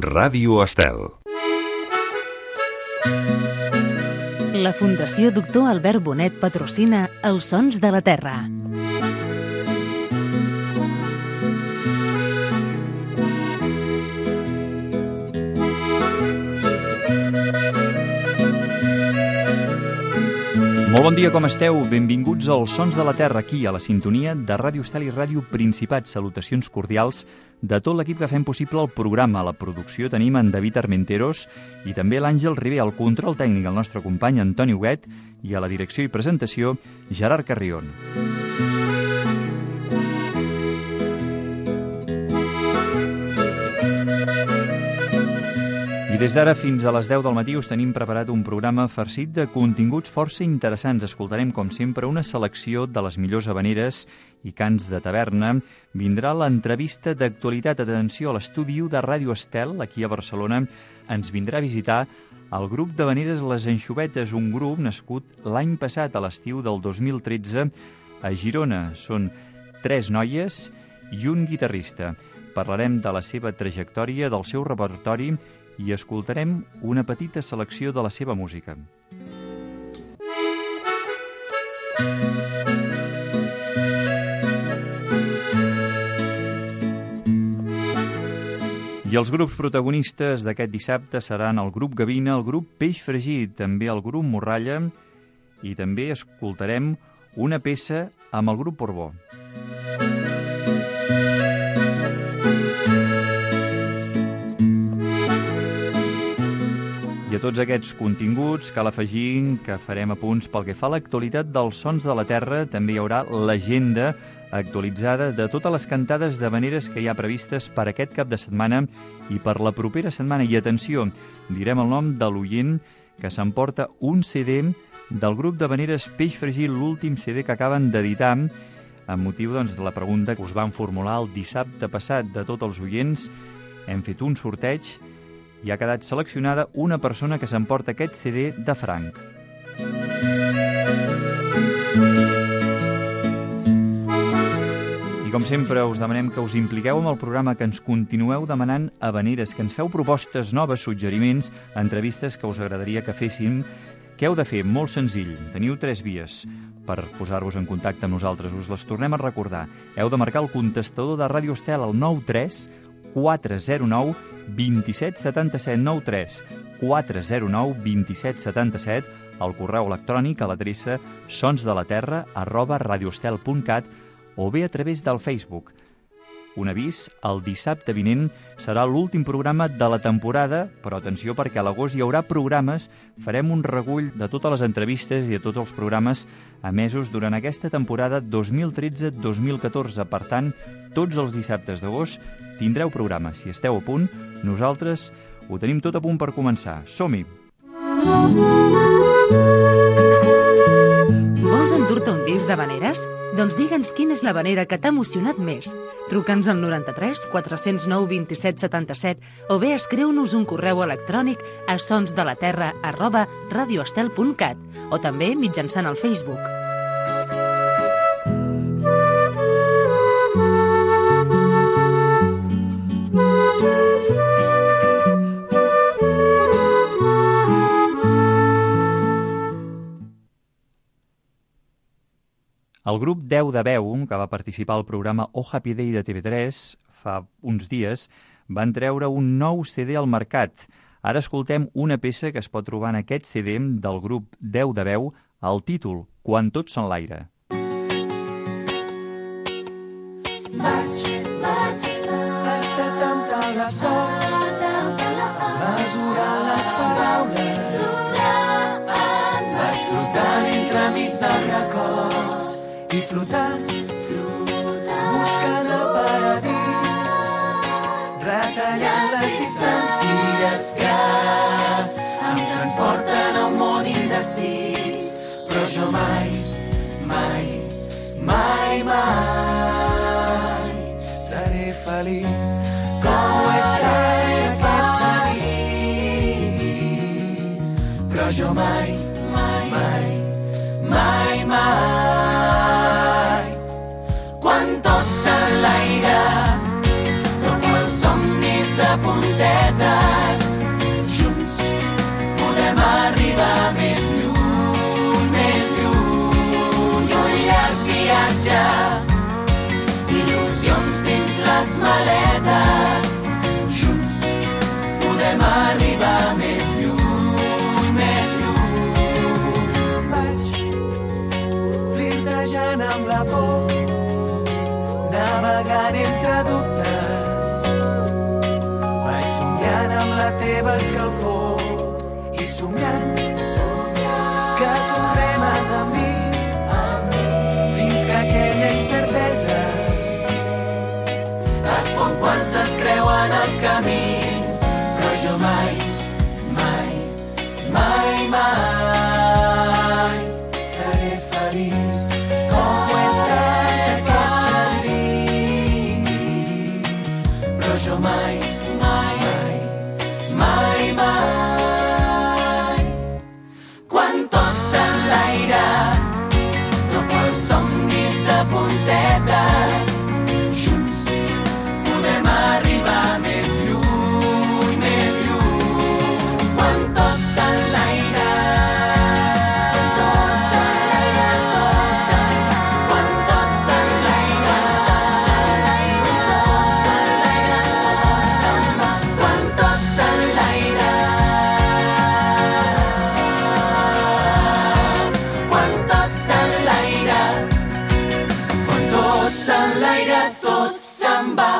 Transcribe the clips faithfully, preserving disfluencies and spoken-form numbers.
Ràdio Estel. La Fundació Doctor Albert Bonet patrocina Els Sons de la Terra. Molt bon dia, com esteu? Benvinguts als Sons de la Terra, aquí, a la sintonia de Ràdio Estel i Ràdio Principat. Salutacions cordials de tot l'equip que fem possible el programa. A la producció tenim en David Armenteros i també l'Àngel Ribé, al control tècnic, el nostre company Antoni Huguet, i a la direcció i presentació, Gerard Carrion. I des d'ara fins a les deu del matí us tenim preparat un programa farcit de continguts força interessants. Escoltarem, com sempre, una selecció de les millors habaneres i cants de taverna. Vindrà l'entrevista d'actualitat. Atenció, a l'estudi de Ràdio Estel, aquí a Barcelona, ens vindrà a visitar el grup d'habaneres Les Anxovetes, un grup nascut l'any passat, a l'estiu del dos mil tretze, a Girona. Són tres noies i un guitarrista. Parlarem de la seva trajectòria, del seu repertori, i escoltarem una petita selecció de la seva música. I els grups protagonistes d'aquest dissabte seran el grup Gavina, el grup Peix Fregit, també el grup Morralla, i també escoltarem una peça amb el grup Portbó. I a tots aquests continguts cal afegir que farem apunts pel que fa a l'actualitat dels Sons de la Terra. També hi haurà l'agenda actualitzada de totes les cantades d'habaneres que hi ha previstes per aquest cap de setmana i per la propera setmana. I atenció, direm el nom de l'oient que s'emporta un C D del grup d'habaneres Peix Fregit, l'últim C D que acaben d'editar, amb motiu doncs, de la pregunta que us van formular el dissabte passat de tots els oients. Hem fet un sorteig i ha quedat seleccionada una persona que s'emporta aquest C D de franc. I com sempre us demanem que us impliqueu amb el programa, que ens continueu demanant habaneres, que ens feu propostes noves, suggeriments, entrevistes que us agradaria que féssim. Què heu de fer? Molt senzill. Teniu tres vies per posar-vos en contacte amb nosaltres. Us les tornem a recordar. Heu de marcar el contestador de Ràdio Estel al nou tres quatre zero nou dos set set set, nou tres quatre zero nou dos set set set, al correu electrònic a l'adreça sonsdelaterra arroba radioestel punt cat o bé a través del Facebook. Un avís, el dissabte vinent serà l'últim programa de la temporada, però atenció, perquè a l'agost hi haurà programes. Farem un recull de totes les entrevistes i de tots els programes emesos durant aquesta temporada dos mil tretze dos mil catorze. Per tant, tots els dissabtes d'agost tindreu programa. Si esteu a punt, nosaltres ho tenim tot a punt per començar. Som-hi! Vols endur-te un disc d'habaneres? Doncs digue'ns quina és l'habanera que t'ha emocionat més. Truca'ns al noranta-tres quatre zero nou dos set set set o bé escriu-nos un correu electrònic a sonsdelaterra arroba radioestel punt cat o també mitjançant el Facebook. El grup deu de veu, que va participar al programa Oh Happy Day de T V tres fa uns dies, van treure un nou C D al mercat. Ara escoltem una peça que es pot trobar en aquest C D del grup deu de veu, el títol, Quan tot s'enlaire. Vaig, vaig estar, estar temptant la sort, mesurant les paraules, vaig flotant entre mig dels records, i flotant, flotant, buscant el paradís, retallant les distàncies que em transporten a un món indecis. Però jo mai, mai, mai, mai seré feliç com ho he estat aquesta nit. Però jo mai, mai, mai, mai, mai, quan tot s'enlaira, com els somnis de punteta, arribar més lluny, més lluny. Un llarg viatge, il·lusions dins les maletes. Junts podem arribar més lluny, més lluny. Vaig flirtejant amb la por, navegant entre dubtes. Vaig somiant amb la teva escalfor i somiant que tornemes amb mi, fins que aquella incertesa es fon quan se'ns creuen els camins. Però jo mai, mai, mai, mai seré feliç com ho he estat aquesta nit. Però jo mai, mai, mai, mai, mai. Quan tot s'enlaira, dopo els somnis de puntetes, junts podem arribar més lluny, més lluny. Quan tot s'enlaira, tot s'enlaira, tot s'enlaira. Quan tot s'enlaira, tot s'enlaira, tot s'enlaira, tot s'enlaira. Quan tot s'enlaira, quan tot s'enlaira, quan tot s'enlaira, tot se'n va.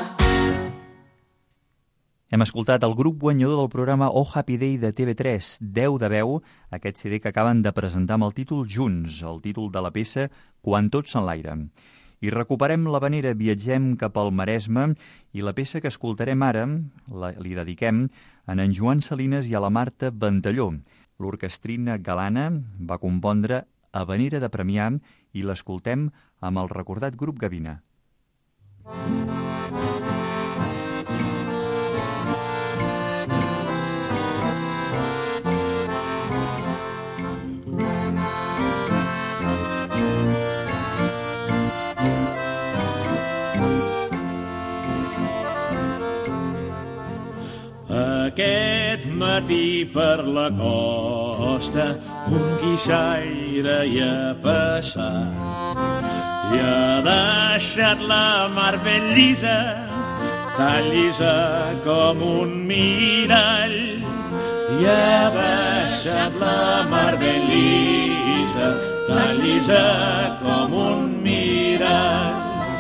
Hem escoltat el grup guanyador del programa Oh Happy Day de T V tres, deu de veu, aquest C D que acaben de presentar amb el títol Junts, el títol de la peça Quan tot s'enlaira. I recuperem l'havanera, viatgem cap al Maresme i la peça que escoltarem ara la, li dediquem a en Joan Salinas i a la Marta Ventalló. L'orquestrina Galana va compondre Havanera de Premià i l'escoltem amb el recordat grup Gavina. Aquest matí per la costa un guixaire hi ha passat i ha deixat la mar ben llisa, tan llisa com un mirall. I ha deixat la mar ben llisa, tan llisa com un mirall.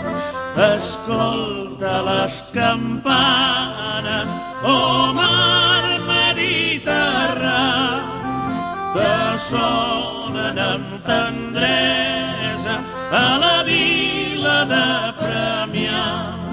Escolta les campanes, oh mar Mediterrà, que sonen amb tendresa a la vila de Premià.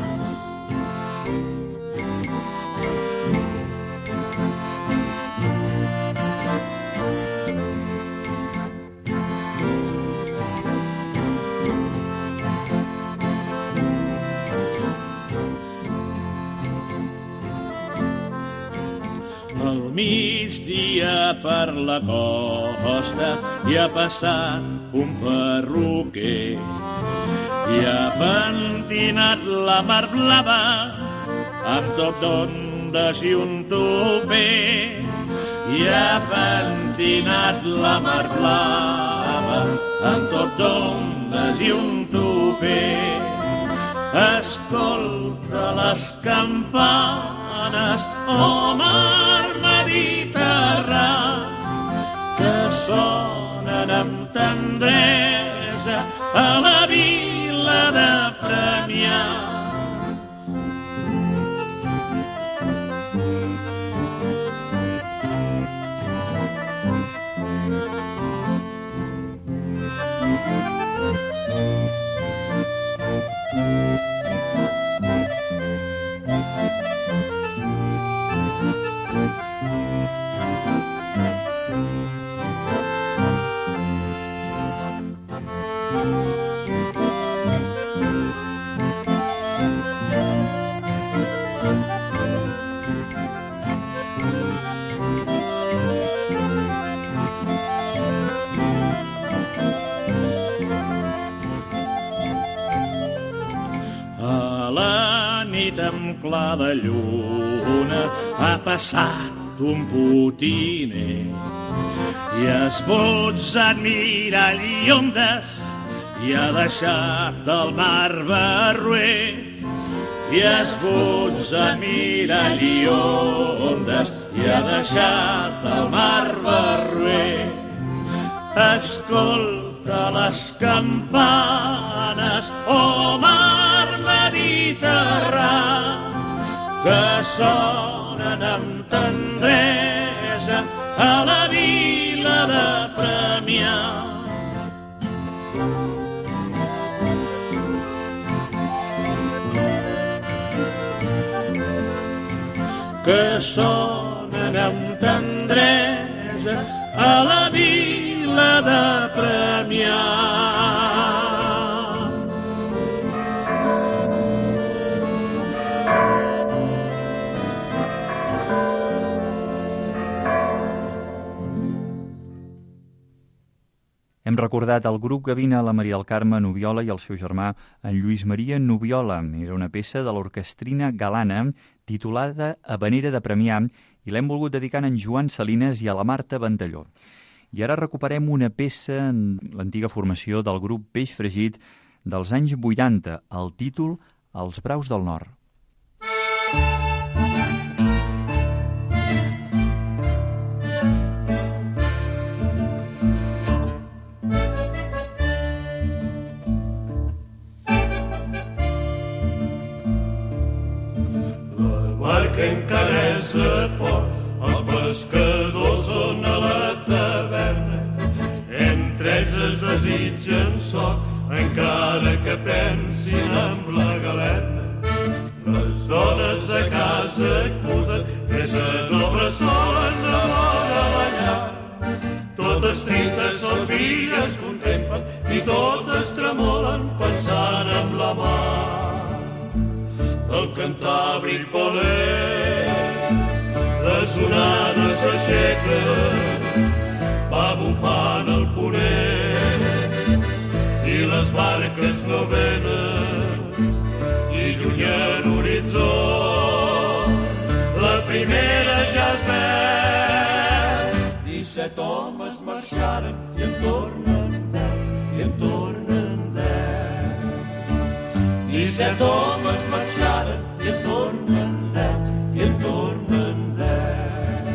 Al migdia per la costa hi ha passat un perruquer i ha pentinat la mar blava amb tot d'ondes i un tupé. I ha pentinat la mar blava amb tot d'ondes i un tupé. Escolta les campanes, oh mar Mediterrà, que sonen amb tendresa a la vila de Premià. Amb clar de lluna ha passat un potiner i esbotzat mirall i ondes i ha deixat el mar barruer. I esbotzat mirall i ondes i ha deixat el mar barruer. Escolta les campanes, oh mar Mediterrà, que sonen amb tendresa a la vila de Premià. Que sonen amb tendresa a la vila de Premià. Hem recordat el grup Gavina, la Maria del Carme Nubiola i el seu germà, en Lluís Maria Nubiola. Era una peça de l'Orquestrina Galana titulada Habanera de Premià i l'hem volgut dedicar a en Joan Salines i a la Marta Ventalló. I ara recuperem una peça en l'antiga formació del grup Peix Fregit dels anys vuitanta, el títol Els braus del nord. Que encara és a port, els pescadors són a la taverna. Entre ells es desitgen sort, encara que pensin amb la galerna. Les dones de casa acusen, creixen obra sola en la vora la llar. Totes tristes les filles contemplen i totes tremolen pensant en la mar. El Cantàbric voler, les onades s'aixequen, va bufant el ponent, i les barques no venen, i lluny a l'horitzó, la primera ja es veu. Disset homes marxaren i en tornen deu, i en tornen deu. Disset homes marxaren i en tornen deu, i en tornen deu.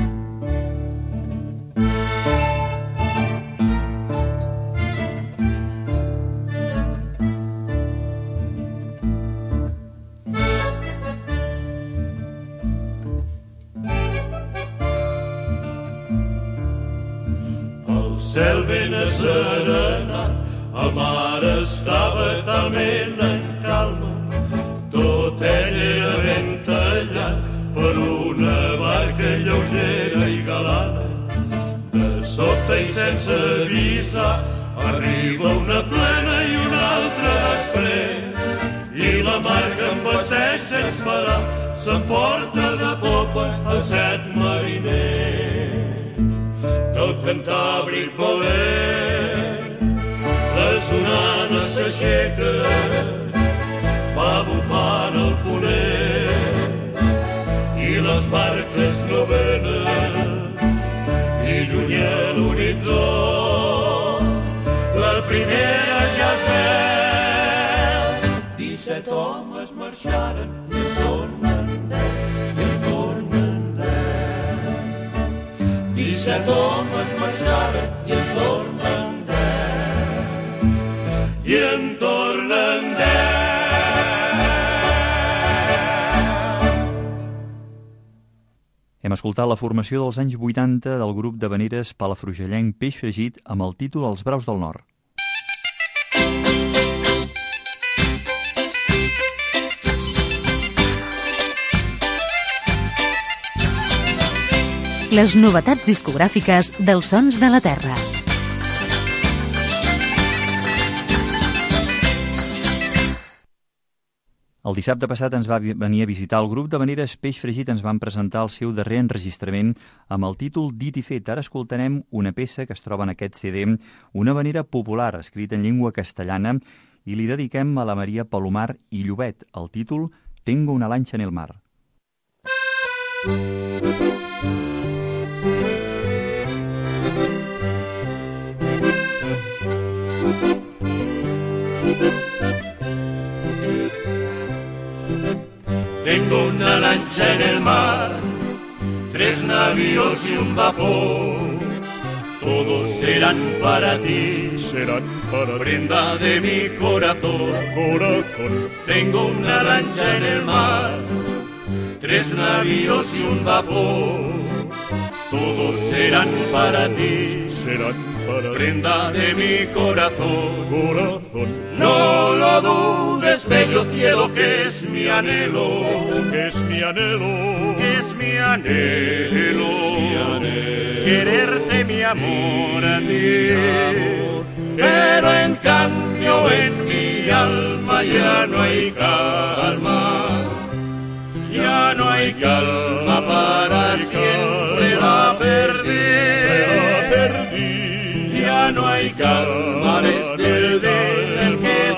El cel ben asserenat, el mar estava talment en calma, tot ell era ben tallat per una barca lleugera i galana. De sobte i sense avisar arriba una plena i una altra després, i la mar que embasteix sense parar s'emporta de popa a set mariners. Del Cantàbric valent les onades s'aixequen, va bufant el ponent, i les barques no venen, i lluny a l'horitzó la primera ja es veu. Disset homes marxaren i en tornen deu, i en tornen deu. Disset homes marxaren i en tornen deu, i en tornen deu. Hem escoltat la formació dels anys vuitanta del grup d'havaneres palafrugellenc Peix Fregit amb el títol Els braus del nord. Les novetats discogràfiques dels Sons de la Terra. El dissabte passat ens va venir a visitar el grup d'havaneres Peix Fregit, ens van presentar el seu darrer enregistrament amb el títol Dit i fet. Ara escoltarem una peça que es troba en aquest C D, una havanera popular escrita en llengua castellana, i li dediquem a la Maria Palomar i Llobet, el títol Tengo una lancha en el mar. tengo una lancha en el mar, tres navíos y un vapor. Todos serán para ti, serán para prenda de mi corazón. corazón. Tengo una lancha en el mar, tres navíos y un vapor. Todos serán para ti, serán para prenda de mi corazón. corazón. No lo dudes, bello cielo, que es mi anhelo, Que es mi anhelo, que es mi anhelo, quererte mi amor a ti. Pero en cambio en mi alma ya no hay calma, ya no hay calma, para siempre la perdí. Ya no hay calma desde el día en que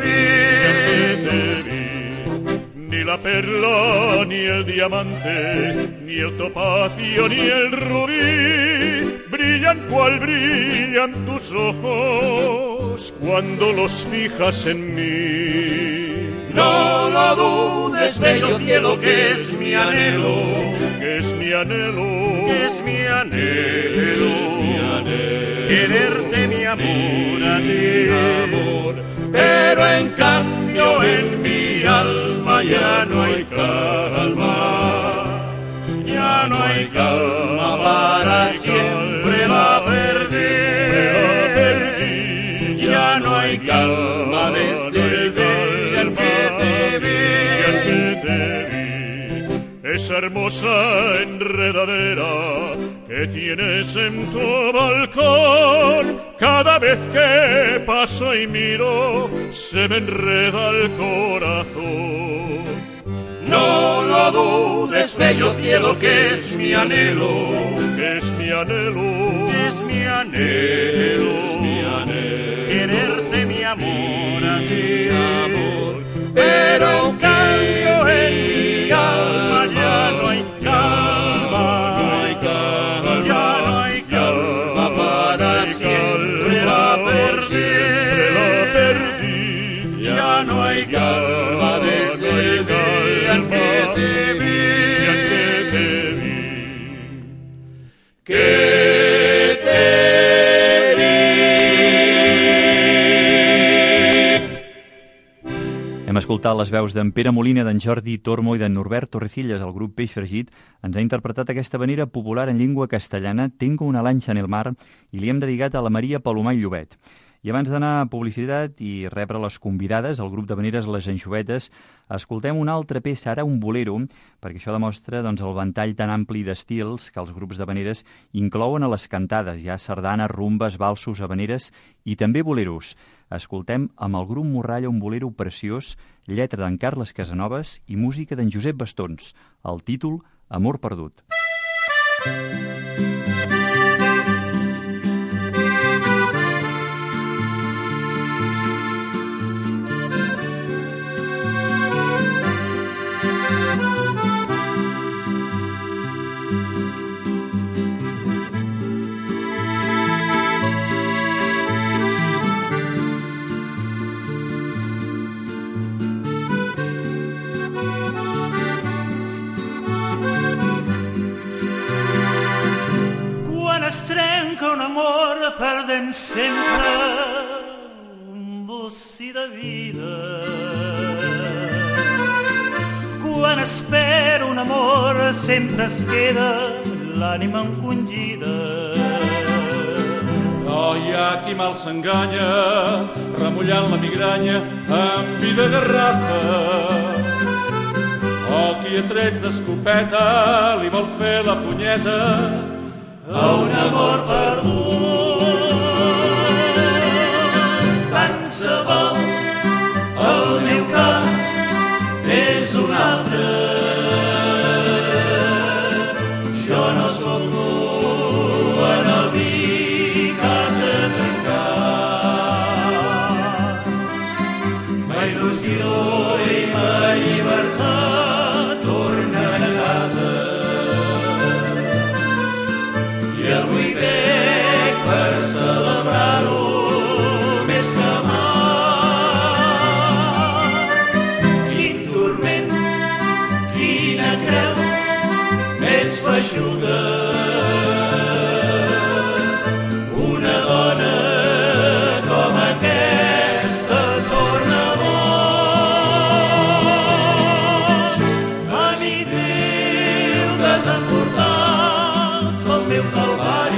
te vi. Ni la perla, ni el diamante, ni el topacio, ni el rubí brillan cual brillan tus ojos cuando los fijas en mí. No lo dudes, bello cielo, que es mi anhelo, Que es mi anhelo, que es mi anhelo, quererte mi amor a ti. Pero en cambio en mi alma ya no hay calma, ya no hay calma, para siempre la perdí. Ya no hay calma desde el día en que te vi. Esa hermosa enredadera que tienes en tu balcón, cada vez que paso y miro, se me enreda el corazón. No lo dudes, bello cielo, que es mi anhelo, Que es mi anhelo, que es mi anhelo, quererte mi amor a ti. Pero en cambio en mi alma ya no hay calma, ya no hay calma, para siempre la perdí. Ya no hay calma desde el día en que te vi. Que te vi. Hem escoltat les veus d'en Pere Molina, d'en Jordi Tormo i d'en Norbert Torrecillas. El grup Peix Fregit ens ha interpretat aquesta havanera popular en llengua castellana, Tengo una lancha en el mar, i li hem dedicat a la Maria Palomar i Llobet. I abans d'anar a publicitat i rebre les convidades, el grup d'havaneres Les Anxovetes, escoltem una altra peça, ara un bolero, perquè això demostra doncs, el ventall tan ampli d'estils que els grups d'havaneres inclouen a les cantades. Hi ha sardanes, rumbes, valsos, havaneres i també boleros. Escoltem amb el grup Morralla un bolero preciós, lletra d'en Carles Casanovas i música d'en Josep Bastons. El títol, Amor perdut. Es trenca un amor, perdem sempre un bocí de vida. Quan espera un amor, sempre es queda l'ànima encongida. Oh, hi ha qui mal s'enganya, remullant la migranya amb vi de garrafa. O qui a trets d'escopeta li vol fer la punyeta a un amor perdut. Tant se val, el meu cas és un altre. Jo no sóc tu en el vi que has desencat. Ma il·lusió i ma llibertat tornen a casa. I avui bec per celebrar-ho més que mai. Quin turment,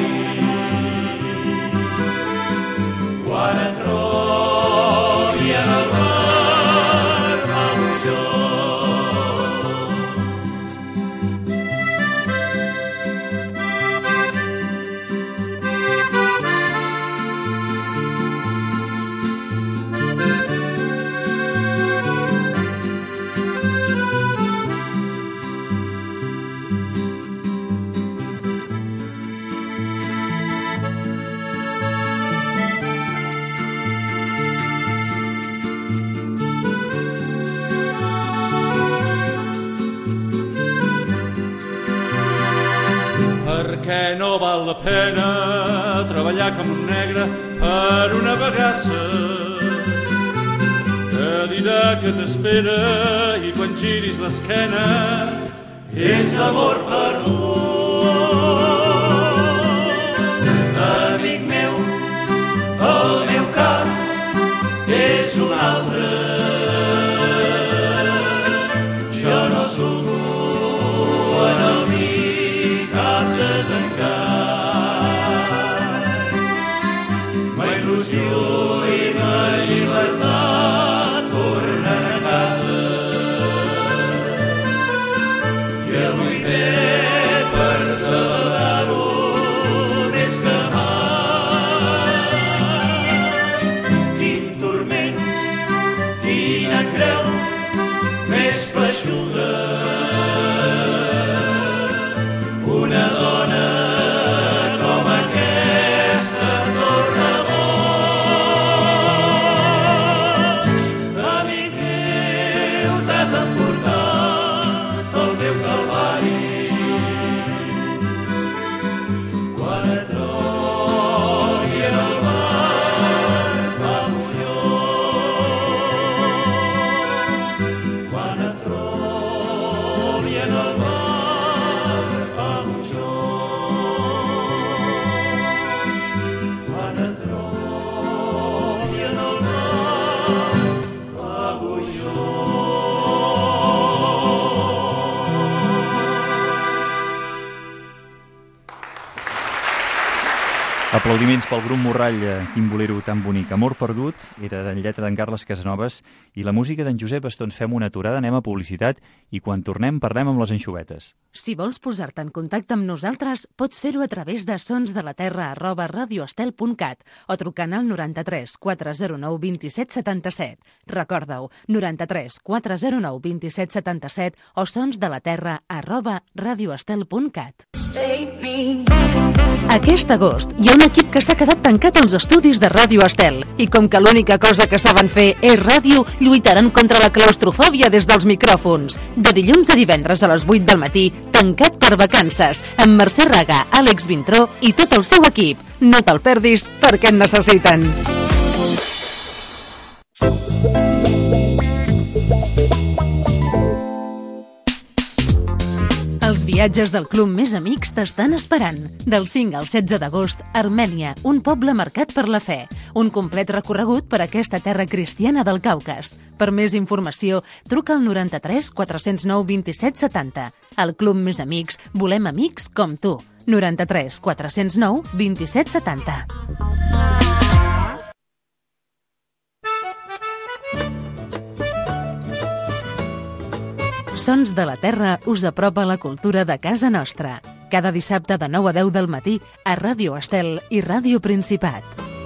Quan et trobi en el bar Mabuixó. Perquè no val la pena treballar com un negre per una bagassa. Te dirà que t'espera i quan giris l'esquena És amor perdut. Amic meu, el meu cas és un altre. Jo no surto en el mi cap desencant. Ma il·lusió i ma llibertat tornen a casa. I avui ve per celebrar-ho més que mai. Quin turment, quina creu més feixuga. Una dona com aquesta torna boig. Amic meu, t'has emportat el meu calvari. Quan et trobi en el bar Mabuixó. Quan et trobi en el bar Aplaudiments pel grup Morralla, quin bolero tan bonic. Amor perdut era de lletra d'en Carles Casanovas i la música d'en Josep Estons. Fem una aturada, anem a publicitat i quan tornem parlem amb les anxovetes. Si vols posar-te en contacte amb nosaltres, pots fer-ho a través de sonsdelaterra arroba radioestel punt cat o trucant al noranta-tres quatre zero nou dos set set set. Recorda-ho, noranta-tres quatre zero nou dos set set set o sonsdelaterra arroba radioestel punt cat. Aquest agost hi ha un equip que s'ha quedat tancat als estudis de Ràdio Estel i com que l'única cosa que saben fer és ràdio, lluitaran contra la claustrofòbia des dels micròfons. De dilluns a divendres a les vuit del matí, tancat per vacances, amb Mercè Raga, Àlex Vintró i tot el seu equip. No te'l perdis perquè et necessiten. Els viatges del Club Més Amics t'estan esperant. Del cinc al setze d'agost, Armènia, un poble marcat per la fe. Un complet recorregut per aquesta terra cristiana del Caucas. Per més informació, truca al noranta-tres quatre zero nou dos set setanta. Al Club Més Amics volem amics com tu. noranta-tres quatre zero nou dos set setanta. Sons de la Terra us apropa la cultura de casa nostra. Cada dissabte de nou a deu del matí a Ràdio Estel i Ràdio Principat.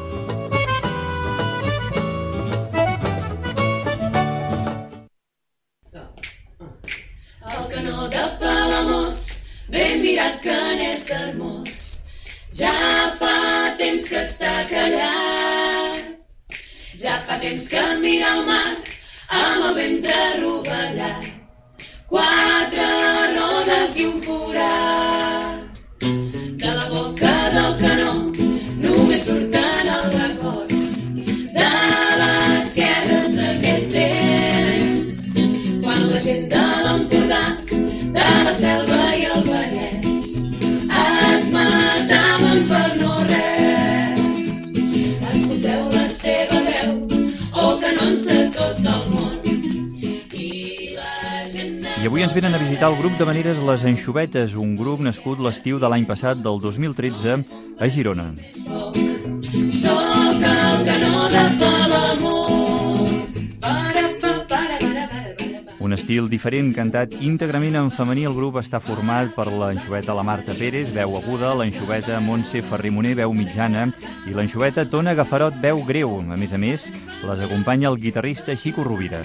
El canó de Palamós, ben mirat que n'és hermós. Ja fa temps que està callat. Ja fa temps que mira el mar amb el ventre rovellat. Quatre rodes i un forat. De la boca del canó només surten els records de les guerres d'aquell temps, quan la gent de l'Empordà, de la Selva i el Vallès es mataven per no res. Escolteu la seva veu, o canons de tot el món. I avui avui ens venen a visitar el grup d'havaneres Les Anxovetes, un grup nascut l'estiu de l'any passat, del dos mil tretze, a Girona. Soc el canó de Palamós. Un estil diferent, cantat íntegrament en femení. El grup està format per l'anxoveta la Marta Pérez, veu aguda, l'anxoveta Montse Ferrimoner, veu mitjana, i l'anxoveta Tona Gafarot, veu greu. A més a més, les acompanya el guitarrista Xico Rovira.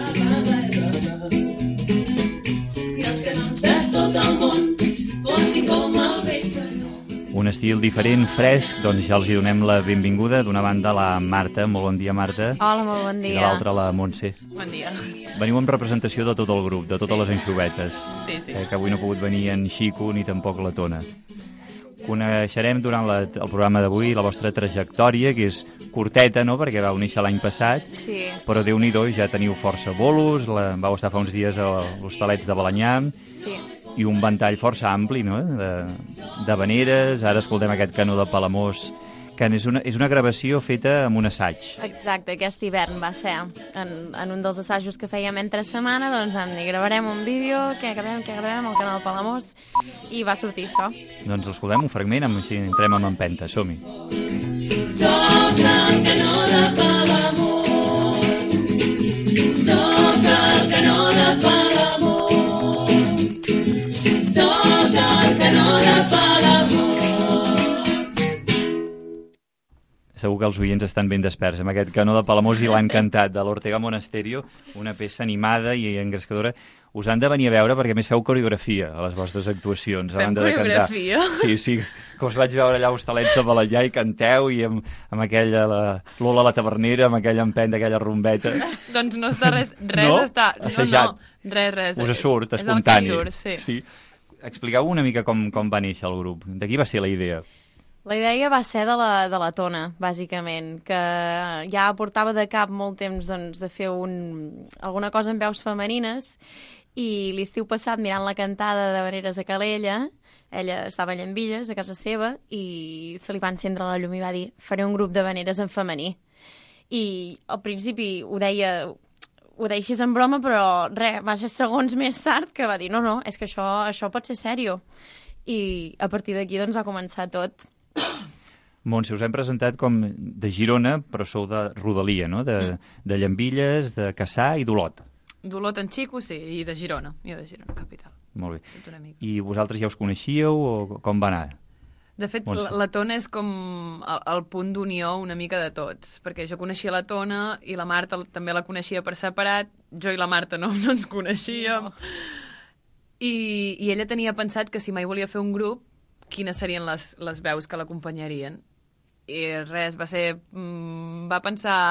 Si els canons de tot el món fossin com el vell canó. Un estil diferent, fresc, doncs ja els hi donem la benvinguda. D'una banda la Marta, molt bon dia, Marta. Hola, molt bon dia. I de l'altra la Montse. Bon dia. Veniu en representació de tot el grup, de totes sí. les anxovetes. Sí, sí. Eh, que avui no ha pogut venir en Xico ni tampoc la Tona. Coneixerem durant la, el programa d'avui la vostra trajectòria, que és curteta, no?, perquè vau néixer l'any passat, sí. Però Déu-n'hi-do, ja teniu força bolos, la, vau estar fa uns dies a l'Hostalets de Balenyà, sí. I un ventall força ampli, no?, de, de habaneres. Ara escoltem aquest canó de Palamós, que és una, és una gravació feta amb un assaig. Exacte, aquest hivern va ser. En, en un dels assajos que fèiem entre setmana, doncs vam dir, gravarem un vídeo, què gravem, què gravem, al canal de Palamós, i va sortir això. Doncs escoltem un fragment, amb, així entrem amb empenta, som-hi. Soc el canó de Palamós. Soc el canó de Palamós. Soc el canó de Palamós. Segur que els oients estan ben desperts amb aquest canó de Palamós i l'han cantat, de l'Ortega Monasterio, una peça animada i engrescadora. Us han de venir a veure perquè a més feu coreografia a les vostres actuacions. Fem coreografia? Sí, sí, que us vaig veure allà a Hostalets de Balenyà i canteu, i amb, amb aquella la, Lola la tavernera, amb aquella empenta, aquella rumbeta. Doncs no està res, res no? està... Assajat. No, no, res, res. Us surt, és espontani. És el que surt, sí. sí. Expliqueu una mica com, com va néixer el grup. De qui va ser la idea? La idea va ser de la, de la Tona, bàsicament, que ja portava de cap molt temps doncs, de fer un, alguna cosa amb veus femenines, i l'estiu passat, mirant la cantada de Veneres a Calella, ella estava a Llambilles, a casa seva, i se li va encendre la llum i va dir, faré un grup de veneres en femení. I al principi ho deia... ho deixis en broma, però res, va ser segons més tard que va dir no, no, és que això, això pot ser sèrio. I a partir d'aquí doncs va començar tot. Montse, us hem presentat com de Girona, però sou de Rodalia, no? De, mm. de Llambilles, de Cassà i d'Olot. D'Olot en Xico, sí, i de Girona, i de Girona, capital. Molt bé. I vosaltres ja us coneixíeu o com va anar? De fet, la, la Tona és com el, el punt d'unió una mica de tots, perquè jo coneixia la Tona i la Marta també la coneixia per separat, jo i la Marta no, no ens coneixíem, no. I, i ella tenia pensat que si mai volia fer un grup, quines serien les, les veus que l'acompanyarien. I res, va ser... va pensar...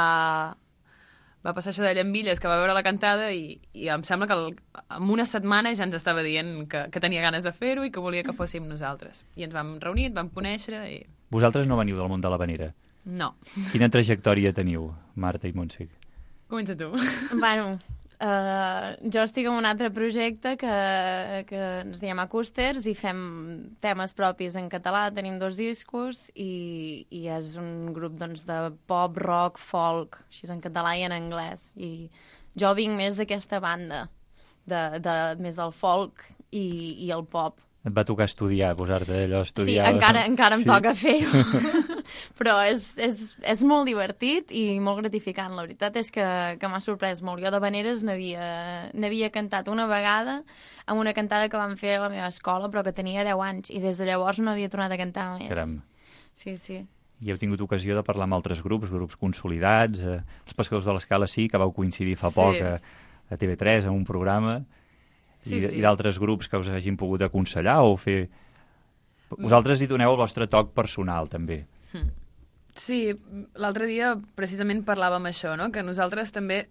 va passar això de Llambilles, que va veure la cantada, i, i em sembla que el, en una setmana ja ens estava dient que, que tenia ganes de fer-ho i que volia que fóssim nosaltres. I ens vam reunir, ens vam conèixer i... Vosaltres no veniu del món de l'havanera? No. Quina trajectòria teniu, Marta i Montse? Comença tu. Bueno, uh, jo estic en un altre projecte que, que ens diem Acústers i fem temes propis en català, tenim dos discos i, i és un grup doncs, de pop, rock, folk, així en català i en anglès. I jo vinc més d'aquesta banda, de, de, més del folk i, i el pop. Et va tocar estudiar, posar-te allò a estudiar. Sí, encara, encara em sí. toca fer-ho. Però és, és, és molt divertit i molt gratificant. La veritat és que, que m'ha sorprès molt. Jo de Veneres n'havia cantat una vegada amb una cantada que vam fer a la meva escola, però que tenia deu anys, i des de llavors no havia tornat a cantar més. Caram. Sí, sí. I heu tingut ocasió de parlar amb altres grups, grups consolidats, eh, els Pescadors de l'Escala sí, que vau coincidir fa sí. poc a, a T V tres, en un programa... Sí, I, sí. i d'altres grups que us hagin pogut aconsellar o fer... Vosaltres hi doneu el vostre toc personal, també. Sí, l'altre dia precisament parlàvem això, no? Que nosaltres també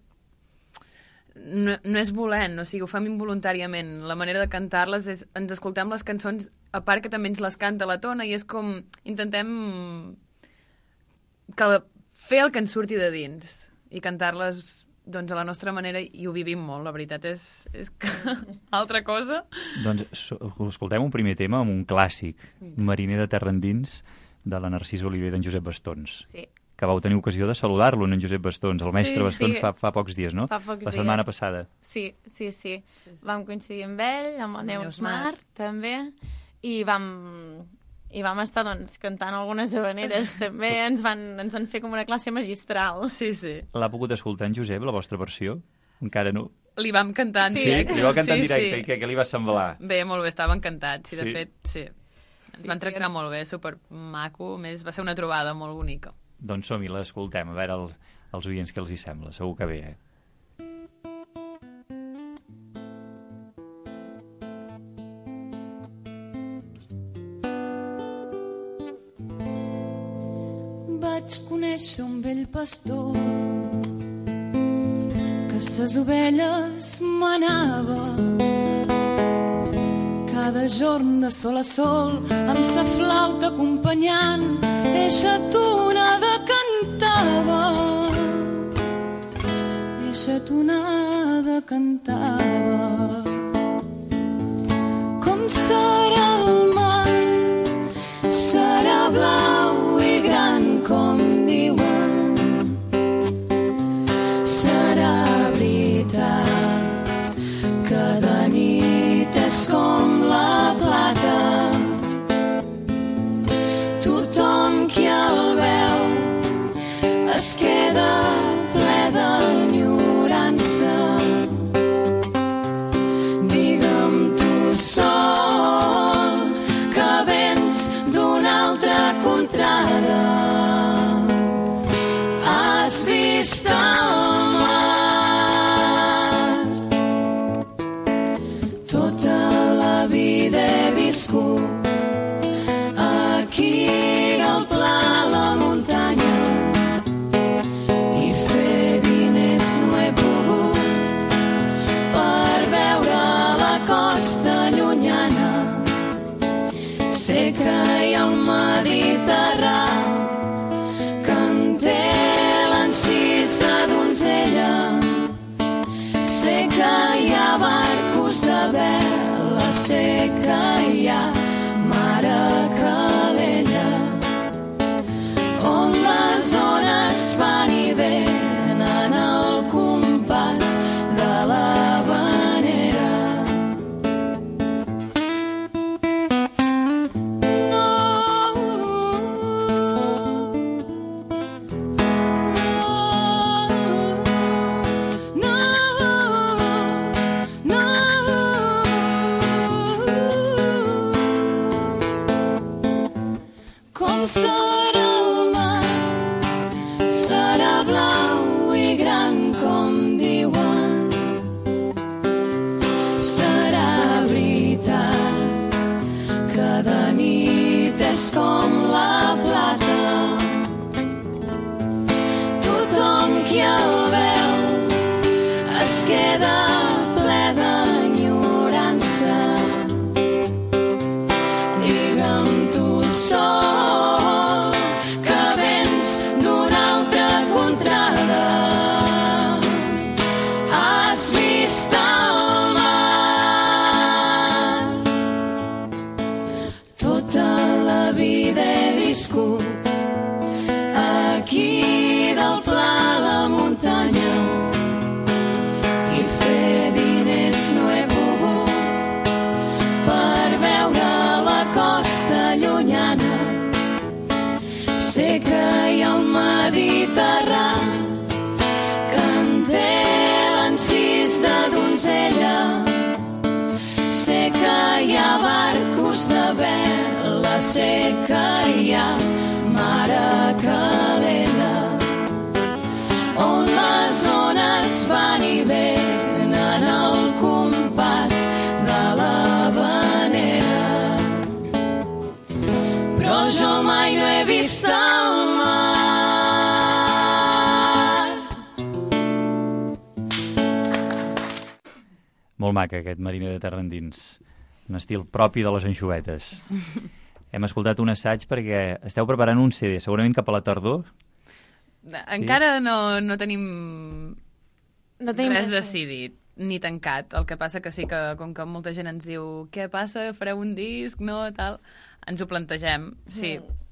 no, no és volent, o sigui, ho fem involuntàriament. La manera de cantar-les és... Ens escoltem les cançons, a part que també ens les canta la Tona, i és com... Intentem que fer el que ens surti de dins i cantar-les... doncs a la nostra manera, i ho vivim molt, la veritat és, és que... altra cosa... Doncs so, escoltem un primer tema amb un clàssic, Mariner de terra endins, de la Narcís Oliver i d'en Josep Bastons. Sí. que vau tenir ocasió de saludar-lo, en Josep Bastons, el mestre sí, Bastons, sí. fa, fa pocs dies, no? Fa pocs La dies. setmana passada. Sí, sí, sí. Vam coincidir amb ell, amb el Neus Neus Mar, Mar, també, i vam, i vam estar doncs, cantant algunes habaneres, també. Ens van, ens van fer com una classe magistral. Sí, sí. L'ha pogut escoltar en Josep, la vostra versió? Encara no? Li vam cantar en Sí, directe. li vau cantar en Sí, directe, sí. i què, què li va semblar? Bé, molt bé, estava encantat. Sí, de Sí? fet, sí. Ens Sí, van sí, tractar ens- molt bé, super maco. A més, va ser una trobada molt bonica. Doncs som-hi, l'escoltem, a veure el, els oients què els hi sembla. Segur que bé, eh? Vaig conèixer un vell pastor que ses ovelles manava cada jorn de sol a sol amb sa flauta acompanyant eixa tonada cantava eixa tonada cantava com serà el mar serà blau i gran com diuen serà veritat que de nit és com la plata tothom qui el veu es queda ple d'enyorança digue'm tu sol que vens d'una altra contrada has vist el mar tota la vida he viscut aquí al pla a la muntanya i fer diners no he pogut per veure la costa llunyana sé que hi ha un Mediterrani que en té l'encís de donzella sé que hi ha barcos de vela sé que hi ha mar a Calella on les ones van i venen al compàs de l'havanera. Com serà el mar serà blau i gran com diuen serà veritat que de nit és com la plata tothom qui el veu es queda ple d'enyorança digue'm tu sol que vens d'una altra contrada has vist el mar tota la vida he viscut aquí del pla a la muntanya i fer diners no he pogut per veure la costa llunyana sé que hi ha un Mediterrani que en té l'encís de donzella sé que hi ha barcos de vela sé que hi ha mar a Calella on les ones van i venen al compàs de l'havanera però jo mai no he vist el mar. Molt maca, aquest mariner de terra endins. Un estil propi de les anxovetes. Hem escoltat un assaig perquè esteu preparant un C D, segurament cap a la tardor. Encara no, no tenim, No tenim res res decidit, ni tancat. El que passa que sí que, com que molta gent ens diu què passa, fareu un disc, no, tal, ens ho plantegem, sí. Mm.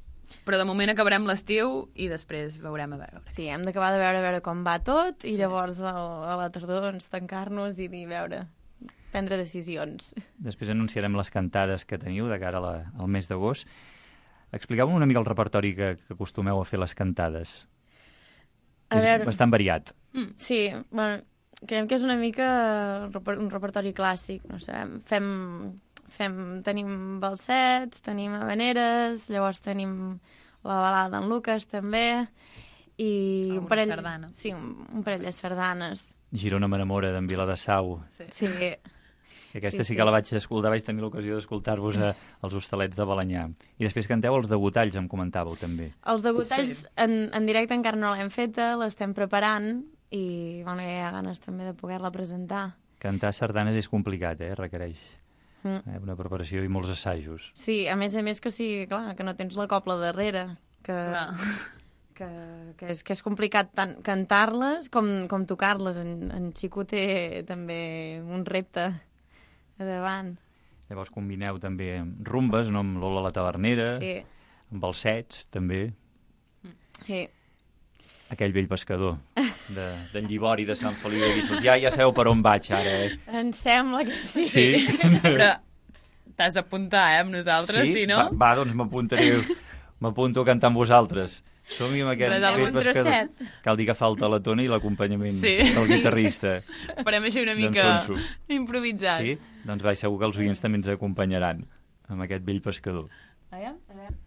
Però de moment acabarem l'estiu i després veurem a veure. Sí, hem d'acabar de veure a veure com va tot i llavors a, a la tardor doncs, tancar-nos i dir, veure, prendre decisions. Després anunciarem les cantades que teniu de cara a la, al mes d'agost. Expliqueu-me una mica el repertori que, que acostumeu a fer les cantades. A és veure, bastant variat. Mm. Sí, bueno, creiem que és una mica un repertori clàssic, no sé, fem, fem, tenim balsets, tenim habaneres, llavors tenim la balada d'en Lucas també, i Alguna un parell, sardana. sí, un, un parell de sardanes. Girona m'enamora d'en Viladasau. Sí. sí. I aquesta sí, Sí, sí que sí. la vaig escoltar, vaig tenir l'ocasió d'escoltar-vos a, als Hostalets de Balanyà. I després canteu els degotalls, em comentàveu, també. Els degotalls Sí. en, en directe encara no l'hem feta, l'estem preparant i bueno, ja hi ha ganes també de poder-la presentar. Cantar sardanes és complicat, eh? Requereix Mm. eh? una preparació i molts assajos. Sí, a més a més que sí, clar, que no tens la copla darrere, que, Clar. que, que, és, que és complicat tant cantar-les com, com tocar-les. En, en Xico té també un repte a davant. Llavors combineu també rumbes, no? Amb Lola la Tavernera, Sí. amb balsets, també. Sí. Aquell vell pescador de, d'en Llibori de Sant Feliu de Guíxols. Ja, ja sabeu per on vaig, ara, eh? Em sembla que sí. Sí? Però t'has d'apuntar, eh, amb nosaltres, Sí? si no... Va, va, doncs m'apuntaré, m'apunto a cantar amb vosaltres. Som-hi amb aquest Res, algun vell pescador. trosset. Cal dir que falta la tona i l'acompanyament Sí. del guitarrista. Farem així una D'en mica Sonso. improvisat. Sí? Doncs vai, segur que els oients també ens acompanyaran amb aquest vell pescador. Aviam, aviam.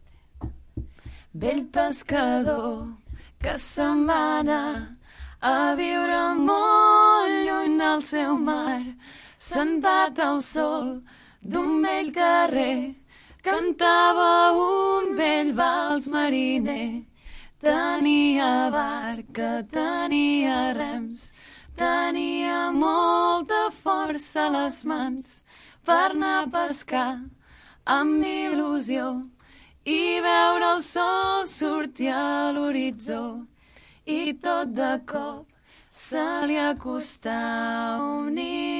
Vell pescador que se'n va anar a viure molt lluny del seu mar, sentat al sol d'un vell carrer, cantava un vell vals mariner. Tenia barca, tenia rems, tenia molta força a les mans per anar a pescar amb il·lusió i veure el sol sortir a l'horitzó. I tot de cop se li acostà un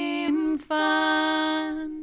infant.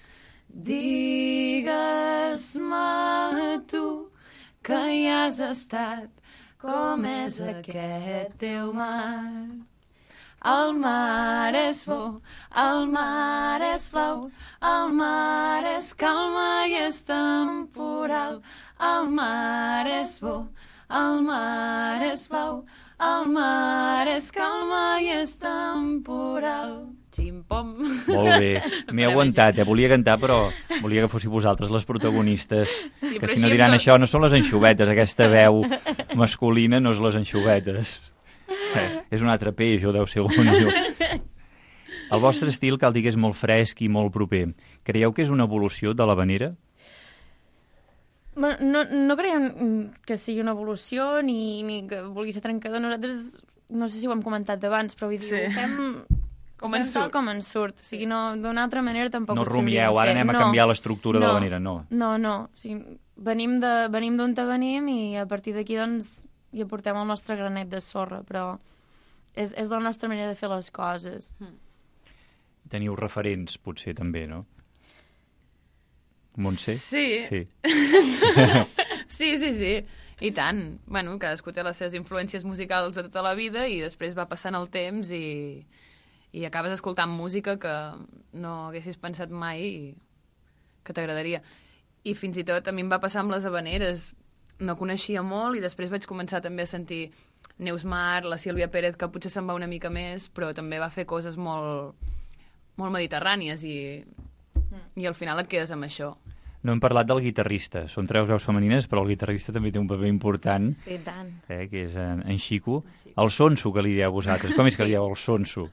Digues-me tu que hi has estat, com és aquest teu mar. El mar és bo, el mar és blau, el mar és calma i és temporal. El mar és bo, el mar és blau, el mar és calma i és temporal. Xim-pom. Molt bé. M'he aguantat, eh? Volia cantar, però volia que fóssiu vosaltres les protagonistes. Sí, que però si no així diran amb això, no són les anxovetes, aquesta veu masculina no és les anxovetes. Eh, és un altre peix, o deu ser un. El vostre estil cal dir que és molt fresc i molt proper. Creieu que és una evolució de l'havanera? No, no, no creiem que sigui una evolució ni, ni que vulgui ser trencador. Nosaltres, no sé si ho hem comentat abans, però vull dir, Sí. ho fem Com ho en fem tal surt. com en surt. O sigui, no, d'una altra manera tampoc No ho sabríem rumieu, ara fer. anem a No, canviar l'estructura de no, l'havanera, no. No, no. O sigui, venim de- venim d'on te venim i a partir d'aquí doncs hi aportem el nostre granet de sorra, però és, és la nostra manera de fer les coses. Teniu referents, potser, també, no? Montse? Sí. Sí. Sí, sí, sí. I tant. Bueno, cadascú té les seves influències musicals de tota la vida i després va passant el temps i, i acabes escoltant música que no haguessis pensat mai i que t'agradaria. I fins i tot a mi em va passar amb les habaneres. No coneixia molt i després vaig començar també a sentir Neus Mar, la Sílvia Pérez, que potser se'n va una mica més, però també va fer coses molt, molt mediterrànies i, i al final et quedes amb això. No hem parlat del guitarrista. Són tres veus femenines, però el guitarrista també té un paper important, Sí, tant. eh, que és en, en Xico. El sonso, que li dieu vosaltres. Com és que li dieu el sonso?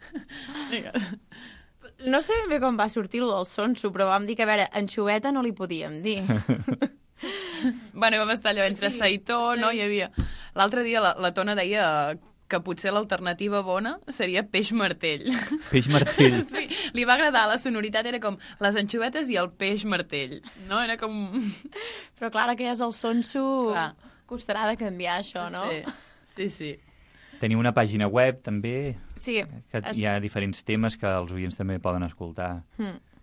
No sé ben bé com va sortir lo del sonso, però vam dir que, a veure, anxoveta no li podíem dir. Bueno, vam estar allò entre Sí, Saitó, sí. no? Hi havia... L'altre dia la, la Tona deia que potser l'alternativa bona seria peix martell. Peix martell. Sí, li va agradar, la sonoritat era com les anxovetes i el peix martell, no? Era com... Però clar, ara que ja és el sonso, Clar. costarà de canviar això, no? Sí, sí, sí. Teniu una pàgina web, també, Sí. que hi ha diferents temes que els oients també poden escoltar. Hmm.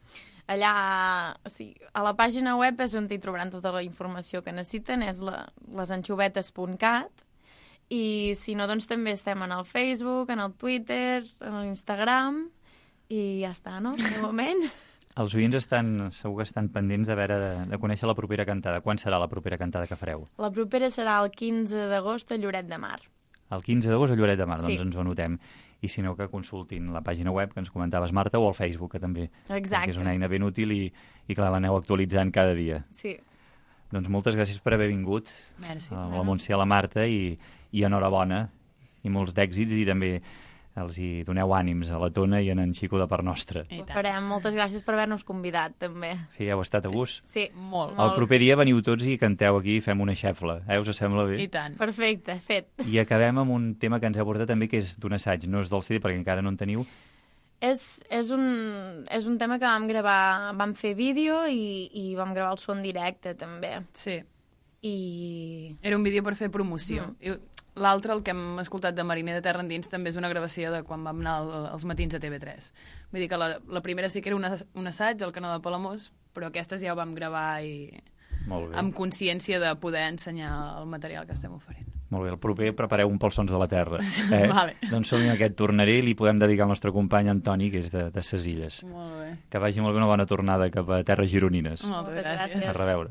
allà, o sigui, a la pàgina web és on hi trobaran tota la informació que necessiten, és la, lesanxovetes punt cat, i si no, doncs també estem en el Facebook, en el Twitter, en l'Instagram, i ja està, no? De moment. Els oients estan, segur que estan pendents de veure, de, de conèixer la propera cantada. Quan serà la propera cantada que fareu? La propera serà el quinze d'agost a Lloret de Mar. El quinze d'agost a Lloret de Mar, sí. Doncs ens ho anotem. I si no, que consultin la pàgina web que ens comentaves, Marta, o el Facebook, que també Exacte. Que és una eina ben útil i, i clar, l'aneu actualitzant cada dia. Sí. Doncs moltes gràcies per haver vingut. Merci. A la Montse i a la Marta, i, i enhorabona, i molts d'èxits, i també els hi doneu ànims a la Tona i a en Xico de part nostra. Ho farem. Moltes gràcies per haver-nos convidat, també. Sí, heu estat a gust? Sí, molt. El proper dia veniu tots i canteu aquí i fem una xefla. Eh? Us sembla bé? I tant. Perfecte, fet. I acabem amb un tema que ens heu portat també, que és d'un assaig. No és del C D, perquè encara no en teniu. És, és, un, és un tema que vam gravar, vam fer vídeo i, i vam gravar el so en directe, també. Sí. I... Era un vídeo per fer promoció. Mm. I l'altre, el que hem escoltat de Mariner de Terra Endins, també és una gravació de quan vam anar al, als matins a T V tres. Vull dir que la, la primera sí que era una, un assaig, al canal de Palamós, però aquestes ja ho vam gravar i Molt bé. amb consciència de poder ensenyar el material que estem oferint. Molt bé, el proper prepareu un pels sons de la terra. Eh? Vale. Doncs som-hi aquest tornaré i li podem dedicar al nostre company Antoni, que és de, de Ses Illes. Molt bé. Que vagi molt bé, una bona tornada cap a terres gironines. Moltes gràcies. A reveure.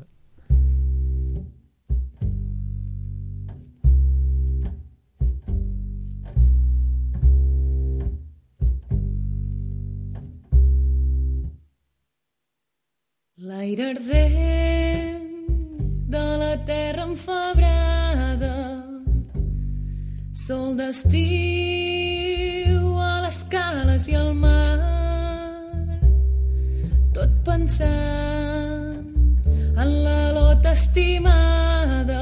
L'aire ardent de la terra enfebrada, sol d'estiu a les cales i al mar, tot pensant en la lota estimada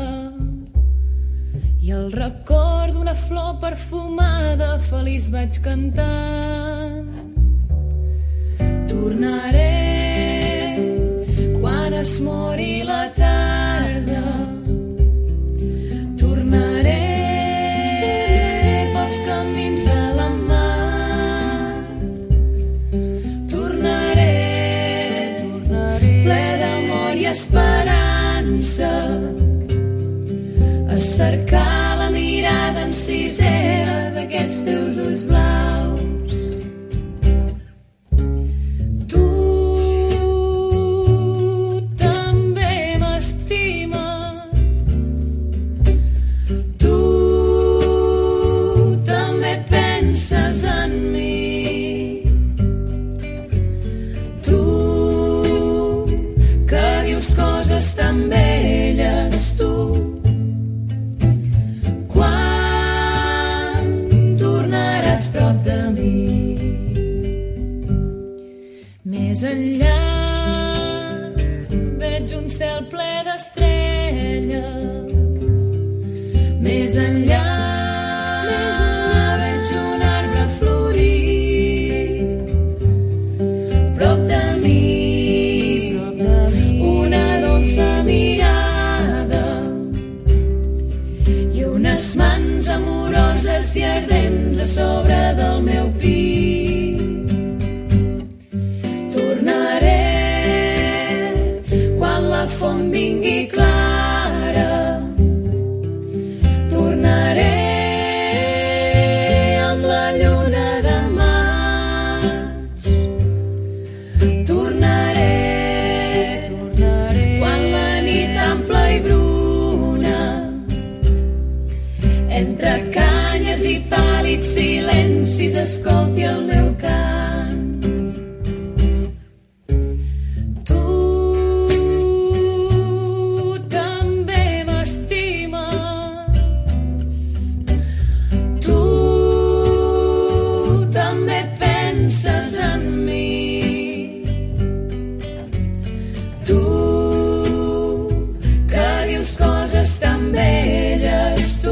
i el record d'una flor perfumada, feliç vaig cantant. Tornaré quan es mori la tarda, tornaré pels camins de la mar, tornaré, tornaré ple d'amor i esperança, a cercar la mirada encisera d'aquests teus ulls blaus. Tan belles tu, quan tornaràs prop de mi. Més enllà veig un cel ple d'estrelles, més enllà veig un arbre florit, prop de mi mirada i unes mans amoroses i ardents a sobre del meu pit. Tornaré quan la font vingui clara, tornaré amb la lluna de maig, tornaré ampla i bruna, entre canyes i pàl·lids silencis escolti el meu cant. Tu també m'estimes, tu també penses en mi, coses tan belles tu,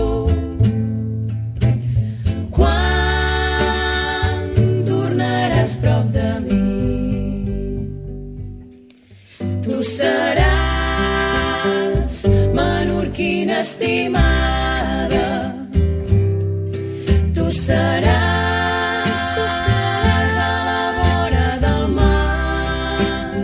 quan tornaràs prop de mi. Tu seràs menorquina estimada, tu seràs a la vora del mar,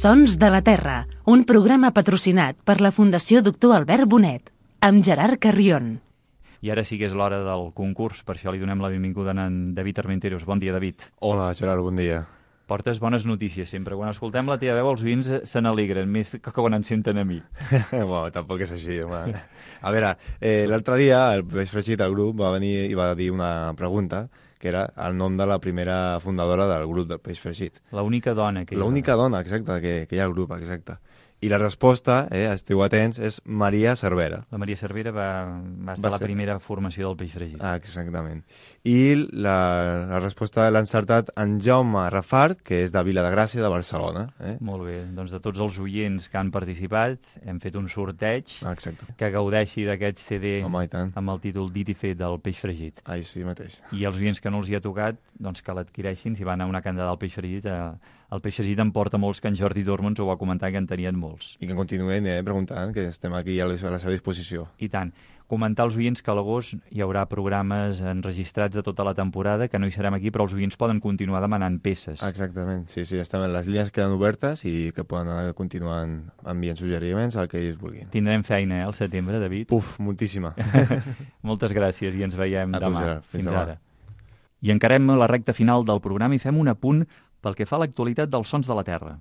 Sons de la Terra, un programa patrocinat per la Fundació Doctor Albert Bonet, amb Gerard Carrion. I ara sí que és l'hora del concurs, per això li donem la benvinguda a en David Armenteros. Bon dia, David. Hola, Gerard, bon dia. Portes bones notícies sempre. Quan escoltem la teva veu, els oients se n'alegren, més que quan en senten a mi. Bueno, tampoc és així, home. A veure, eh, l'altre dia el Peix Fregit, el grup, va venir i va dir una pregunta, que era el nom de la primera fundadora del grup del Peix Fregit. L'única dona que hi ha. L'única dona, exacte, que, que hi ha al grup, exacte. I la resposta, eh, esteu atents, és Maria Cervera. La Maria Cervera va, va estar va a la ser... primera formació del Peix Fregit. Ah, exactament. I la, la resposta l'ha encertat en Jaume Rafart, que és de Viladegràcia, de Barcelona. Eh? Molt bé. Doncs de tots els oients que han participat, hem fet un sorteig ah, exacte. que gaudeixi d'aquest C D Home, amb el títol Dit i fet del Peix Fregit. Ai, sí, mateix. I els oients que no els hi ha tocat, doncs que l'adquireixin. Si van a una canda del Peix Fregit, a... el Peix Fregit en porta molts, que en Jordi Dormons ho va comentar, que en tenien molts. I que continuen eh, preguntant, que estem aquí a la, a la seva disposició. I tant. Comentar als oients que a l'agost hi haurà programes enregistrats de tota la temporada, que no hi serem aquí, però els oients poden continuar demanant peces. Exactament, sí, sí, estan, les línies queden obertes i que poden anar continuant enviant suggeriments al que ells vulguin. Tindrem feina, eh, al setembre, David? Uf, moltíssima. Moltes gràcies i ens veiem a demà. Tu, Fins, Fins ara. I encarem la recta final del programa i fem un apunt pel que fa a l'actualitat dels Sons de la Terra.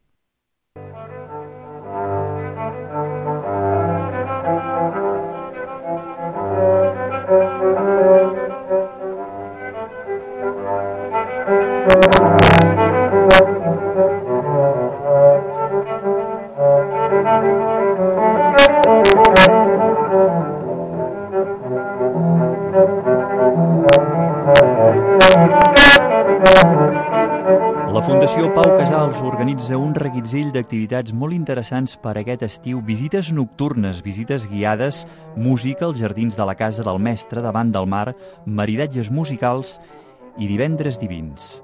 La Fundació Pau Casals organitza un reguitzell d'activitats molt interessants per aquest estiu, visites nocturnes, visites guiades, música als jardins de la Casa del Mestre davant del mar, maridatges musicals i divendres divins.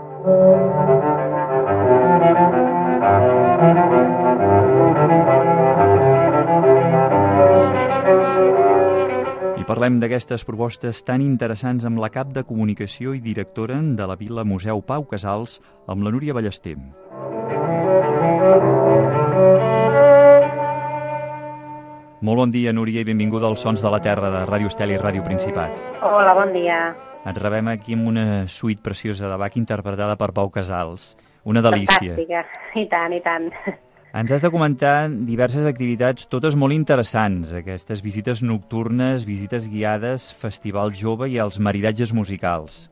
I parlem d'aquestes propostes tan interessants amb la cap de comunicació i directora de la Vila Museu Pau Casals, amb la Núria Ballester. Molt bon dia, Núria, i benvinguda als Sons de la Terra de Ràdio Estel i Ràdio Principat. Hola, bon dia. Et rebem aquí amb una suite preciosa de Bach interpretada per Pau Casals. Una delícia. Fantàstica, i tant, i tant. Ens has de comentar diverses activitats, totes molt interessants, aquestes visites nocturnes, visites guiades, festival jove i els maridatges musicals.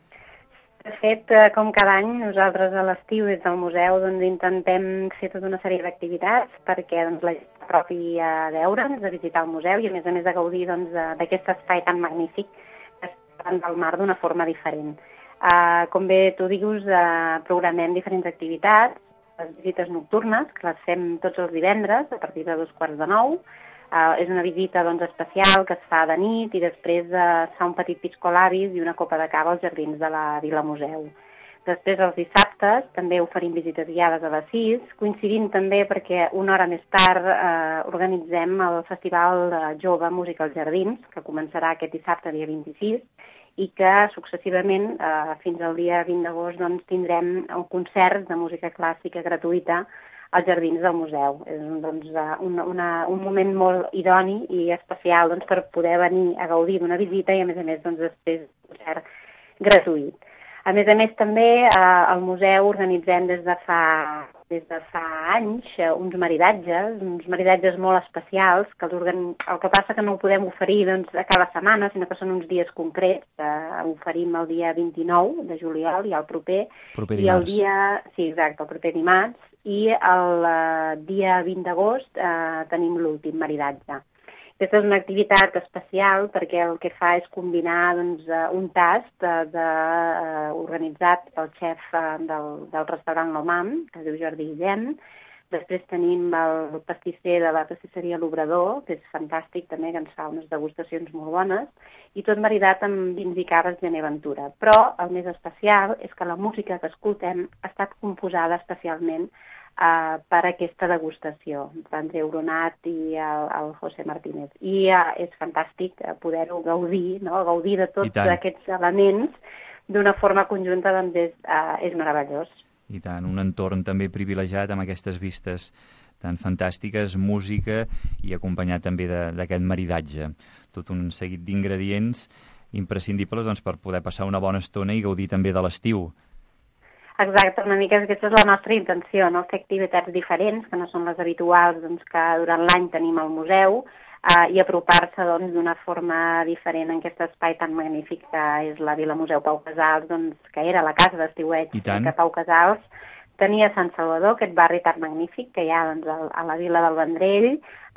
De fet, com cada any, nosaltres a l'estiu des del museu doncs, intentem fer tota una sèrie d'activitats perquè doncs, la gent apropi a veure'ns, a visitar el museu i a més a més de gaudir doncs, d'aquest espai tan magnífic que està davant del mar d'una forma diferent. Uh, com bé tu dius, uh, programem diferents activitats, les visites nocturnes, que les fem tots els divendres a partir de dos quarts de nou. Uh, és una visita doncs, especial que es fa de nit i després uh, es fa un petit piscolabis i una copa de cava als jardins de la Vila Museu. Després, els dissabtes, també oferim visites guiades a les sis, coincidint també perquè una hora més tard eh, organitzem el Festival Jove Música als Jardins, que començarà aquest dissabte, dia vint-i-sis, i que successivament, eh, fins al dia vint d'agost, doncs, tindrem un concert de música clàssica gratuïta als jardins del museu. És doncs, un, una, un moment molt idoni i especial doncs, per poder venir a gaudir d'una visita i, a més a més, doncs, després un concert gratuït. A més a més, també eh, al museu organitzem des de fa, des de fa anys eh, uns maridatges, uns maridatges molt especials, que els organ... el que passa que no ho podem oferir doncs, a cada setmana, sinó que són uns dies concrets. Eh, oferim el dia vint-i-nou de juliol i el proper. Proper i el dimarts. dia, sí, exacte, el proper dimarts. I el eh, dia vint d'agost eh, tenim l'últim maridatge. Aquesta és una activitat especial perquè el que fa és combinar doncs, un tast de, de, uh, organitzat pel xef uh, del, del restaurant L'Omam, que es diu Jordi Guillem. Després tenim el pastisser de la pastisseria L'Obrador, que és fantàstic també, que ens fa unes degustacions molt bones, i tot maridat amb vins i caves Gené Ventura. Però el més especial és que la música que escoltem ha estat composada especialment Uh, per aquesta degustació, l'Andreu Bronat i el, el José Martínez. I uh, és fantàstic uh, poder-ho gaudir, no? Gaudir de tots aquests elements d'una forma conjunta, doncs és, uh, és meravellós. I tant, un entorn també privilegiat amb aquestes vistes tan fantàstiques, música i acompanyat també d'aquest maridatge. Tot un seguit d'ingredients imprescindibles doncs, per poder passar una bona estona i gaudir també de l'estiu. Exacte, una mica aquesta és la nostra intenció, no? Fer activitats diferents, que no són les habituals doncs, que durant l'any tenim al museu, eh, i apropar-se doncs, d'una forma diferent en aquest espai tan magnífic que és la Vila Museu Pau Casals, doncs, que era la casa d'estiueig que Pau Casals tenia a Sant Salvador, aquest barri tan magnífic que hi ha doncs, a la Vila del Vendrell,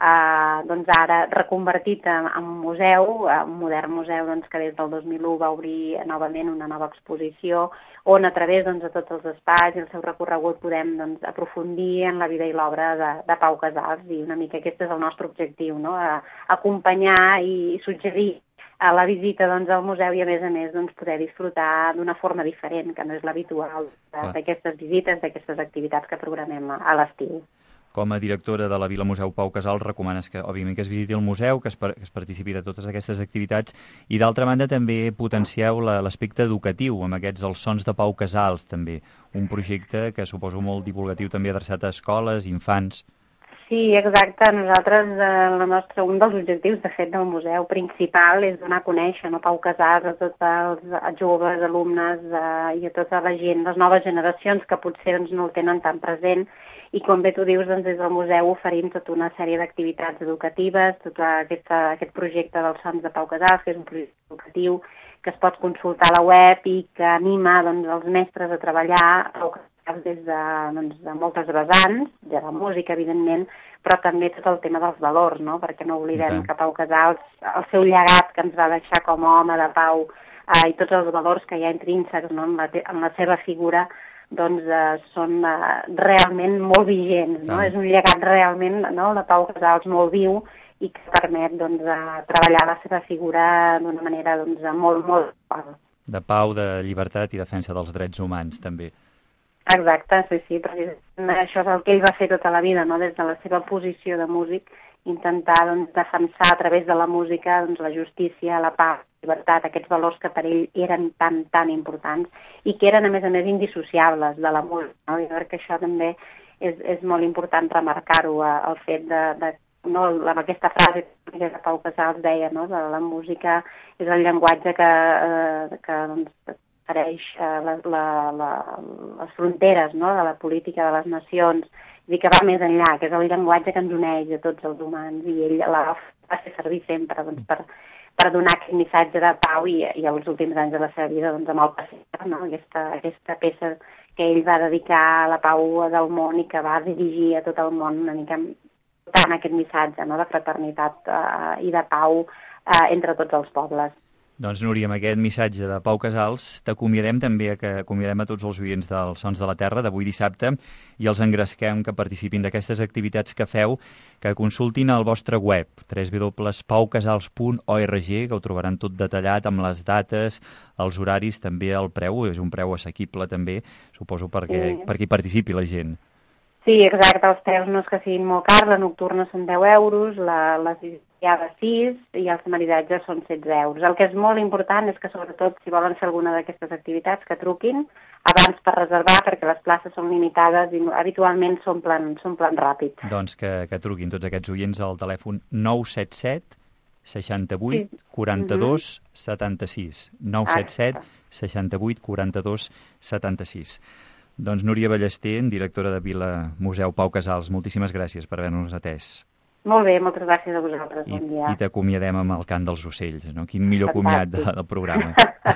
eh, doncs ara reconvertit en, en un museu, un modern museu doncs, que des del dos mil u va obrir novament una nova exposició, on a través doncs, de tots els espais i el seu recorregut podem doncs, aprofundir en la vida i l'obra de, de Pau Casals, i una mica aquest és el nostre objectiu, no? A, acompanyar i suggerir a la visita doncs, al museu i a més a més doncs, poder disfrutar d'una forma diferent, que no és l'habitual d'aquestes visites, d'aquestes activitats que programem a, a l'estiu. Com a directora de la Vila Museu Pau Casals, recomanes que, òbviament, que es visiti el museu, que es, que es participi de totes aquestes activitats i, d'altra banda, també potencieu l'aspecte educatiu amb aquests Els Sons de Pau Casals, també. Un projecte que suposo molt divulgatiu també adreçat a escoles, infants. Sí, exacte. Nosaltres, eh, la nostra, un dels objectius, de fet, del museu principal és donar a conèixer no, Pau Casals a tots els joves, alumnes eh, i a tota la gent, les noves generacions que potser doncs, no el tenen tan present. I com bé tu dius, doncs, des del museu oferim tota una sèrie d'activitats educatives, tot aquest, aquest projecte dels Sons de Pau Casals, que és un projecte educatiu que es pot consultar a la web i que anima doncs, els mestres a treballar Pau Casals des de, doncs, de moltes vessants, de la música, evidentment, però també tot el tema dels valors, no? Perquè no oblidem okay. que Pau Casals, el seu llegat que ens va deixar com a home de pau eh, i tots els valors que hi ha intrínsecs no? en, la en la seva figura, doncs eh, són eh, realment molt vigents, no? Ah. És un llegat realment no, de Pau Casals molt viu i que permet doncs, eh, treballar la seva figura d'una manera doncs, molt, molt... De pau, de llibertat i defensa dels drets humans, també. Exacte, sí, sí, perquè això és el que ell va fer tota la vida, no? Des de la seva posició de músic, intentar doncs, defensar a través de la música doncs, la justícia, la pau, la llibertat, aquests valors que per ell eren tan, tan importants i que eren, a més a més, indissociables de la música. No? I crec que això també és, és molt important remarcar-ho, el fet de, de no, amb aquesta frase que Pau Casals deia, no? De la música és el llenguatge que, eh, que doncs, apareix eh, la, la, la, les fronteres no? De la política de les nacions, i que va més enllà, que és el llenguatge que ens uneix a tots els humans, i ell la va fer servir sempre doncs, per, per donar aquest missatge de pau i, i els últims anys de la seva vida doncs, amb el Passeig, no? aquesta, aquesta peça que ell va dedicar a la pau del món i que va dirigir a tot el món una mica tant aquest missatge no? De fraternitat eh, i de pau eh, entre tots els pobles. Doncs, Núria, amb aquest missatge de Pau Casals t'acomiadem també, que acomiadem a tots els oients dels Sons de la Terra d'avui dissabte i els engresquem que participin d'aquestes activitats que feu, que consultin al vostre web, w w w punt pau casals punt org, que ho trobaran tot detallat amb les dates, els horaris, també el preu, és un preu assequible també, suposo perquè, sí. perquè hi participi la gent. Sí, exacte, els preus no és que siguin molt cars, la nocturna són deu euros, la, les diades sis i els maridatges són setze euros. El que és molt important és que, sobretot, si volen fer alguna d'aquestes activitats, que truquin abans per reservar, perquè les places són limitades i habitualment s'omplen s'omplen ràpid. Doncs que, que truquin tots aquests oients al telèfon nou set set seixanta-vuit quaranta-dos setanta-sis. nou set set seixanta-vuit quaranta-dos setanta-sis. Doncs Núria Ballester, directora de Vila Museu Pau Casals, moltíssimes gràcies per haver-nos atès. Molt bé, moltes gràcies a vosaltres. I, bon dia. I t'acomiadem amb el cant dels ocells, no? Quin millor comiat de, del programa.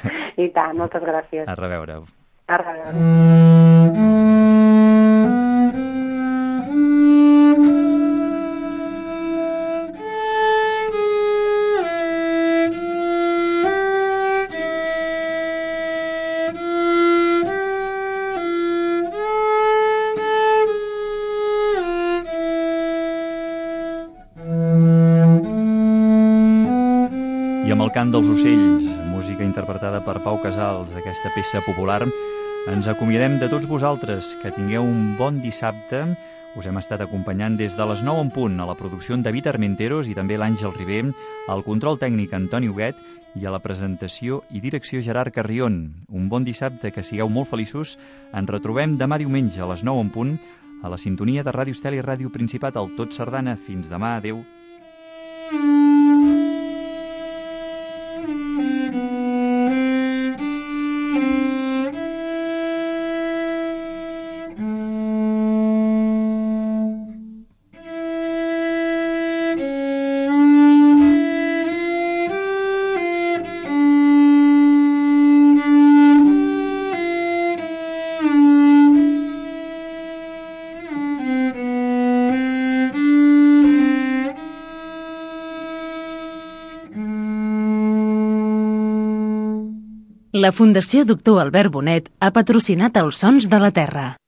I tant, moltes gràcies. A reveure. A reveure. El cant dels ocells, música interpretada per Pau Casals, aquesta peça popular. Ens acomiadem de tots vosaltres, que tingueu un bon dissabte. Us hem estat acompanyant des de les nou en punt a la producció en David Armenteros i també l'Àngel Ribé, al control tècnic Antoni Huguet i a la presentació i direcció Gerard Carrion. Un bon dissabte, que sigueu molt feliços. Ens retrobem demà diumenge a les nou en punt a la sintonia de Ràdio Estel i Ràdio Principat al Tot Sardana. Fins demà, adeu. La Fundació Doctor Albert Bonet ha patrocinat els Sons de la Terra.